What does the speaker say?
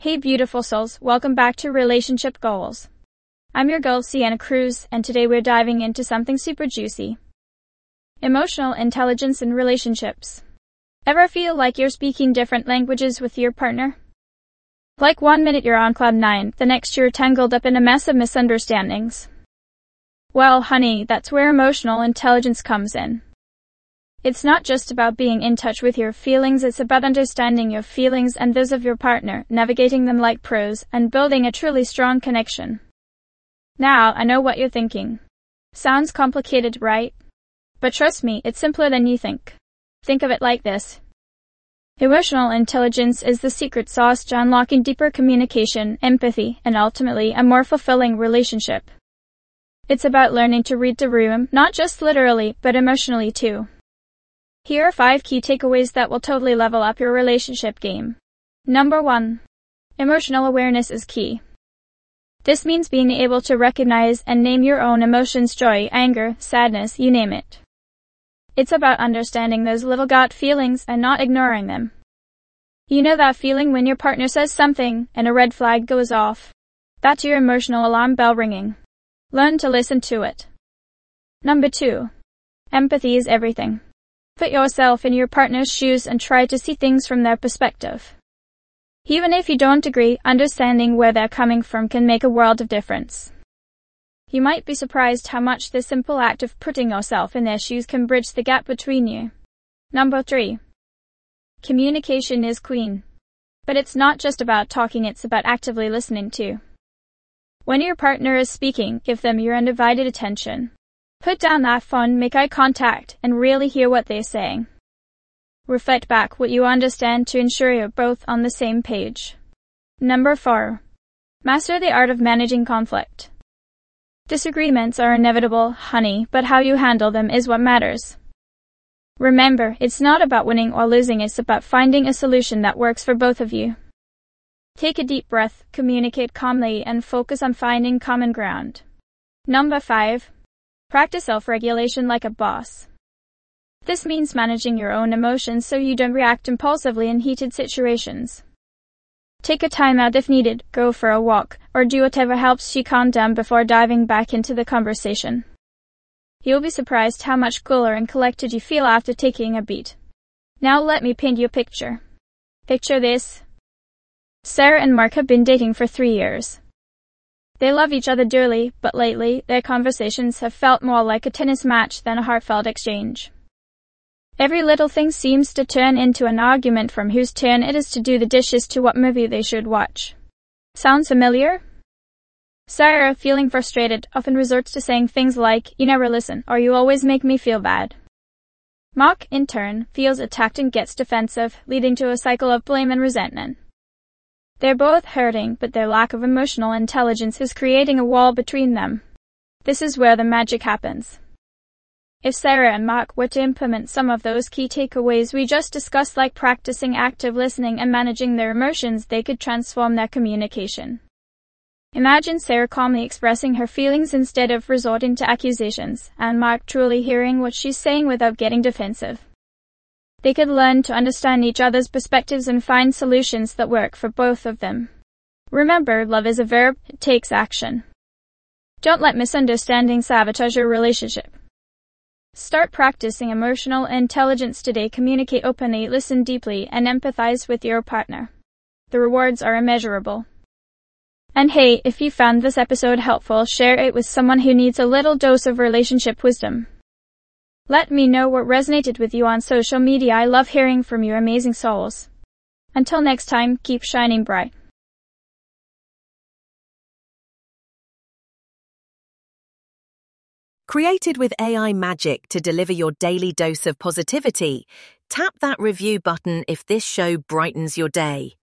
Hey beautiful souls, welcome back to Relationship Goals. I'm your girl Sienna Cruz, and today we're diving into something super juicy. Emotional intelligence in relationships. Ever feel like you're speaking different languages with your partner? Like 1 minute you're on cloud 9, the next you're tangled up in a mess of misunderstandings. Well, honey, that's where emotional intelligence comes in. It's not just about being in touch with your feelings, it's about understanding your feelings and those of your partner, navigating them like pros, and building a truly strong connection. Now, I know what you're thinking. Sounds complicated, right? But trust me, it's simpler than you think. Think of it like this. Emotional intelligence is the secret sauce to unlocking deeper communication, empathy, and ultimately a more fulfilling relationship. It's about learning to read the room, not just literally, but emotionally too. Here are 5 key takeaways that will totally level up your relationship game. Number 1. Emotional awareness is key. This means being able to recognize and name your own emotions: joy, anger, sadness, you name it. It's about understanding those little gut feelings and not ignoring them. You know that feeling when your partner says something and a red flag goes off? That's your emotional alarm bell ringing. Learn to listen to it. Number 2. Empathy is everything. Put yourself in your partner's shoes and try to see things from their perspective. Even if you don't agree, understanding where they're coming from can make a world of difference. You might be surprised how much this simple act of putting yourself in their shoes can bridge the gap between you. Number 3. Communication is queen. But it's not just about talking, it's about actively listening too. When your partner is speaking, give them your undivided attention. Put down that phone, make eye contact, and really hear what they're saying. Reflect back what you understand to ensure you're both on the same page. Number 4. Master the art of managing conflict. Disagreements are inevitable, honey, but how you handle them is what matters. Remember, it's not about winning or losing, it's about finding a solution that works for both of you. Take a deep breath, communicate calmly, and focus on finding common ground. Number 5. Practice self-regulation like a boss. This means managing your own emotions so you don't react impulsively in heated situations. Take a time out if needed, go for a walk, or do whatever helps you calm down before diving back into the conversation. You'll be surprised how much cooler and collected you feel after taking a beat. Now let me paint you a picture. Picture this. Sarah and Mark have been dating for 3 years. They love each other dearly, but lately, their conversations have felt more like a tennis match than a heartfelt exchange. Every little thing seems to turn into an argument, from whose turn it is to do the dishes to what movie they should watch. Sounds familiar? Sarah, feeling frustrated, often resorts to saying things like, "You never listen," or "You always make me feel bad." Mark, in turn, feels attacked and gets defensive, leading to a cycle of blame and resentment. They're both hurting, but their lack of emotional intelligence is creating a wall between them. This is where the magic happens. If Sarah and Mark were to implement some of those key takeaways we just discussed, like practicing active listening and managing their emotions, they could transform their communication. Imagine Sarah calmly expressing her feelings instead of resorting to accusations, and Mark truly hearing what she's saying without getting defensive. They could learn to understand each other's perspectives and find solutions that work for both of them. Remember, love is a verb, it takes action. Don't let misunderstandings sabotage your relationship. Start practicing emotional intelligence today. Communicate openly, listen deeply, and empathize with your partner. The rewards are immeasurable. And hey, if you found this episode helpful, share it with someone who needs a little dose of relationship wisdom. Let me know what resonated with you on social media. I love hearing from you amazing souls. Until next time, keep shining bright. Created with AI magic to deliver your daily dose of positivity, tap that review button if this show brightens your day.